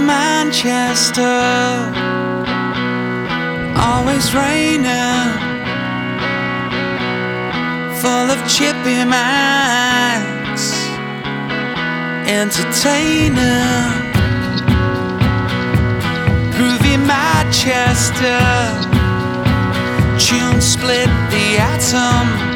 Manchester, always raining, full of chippy minds, entertaining. Groovy Manchester, tune split the atom,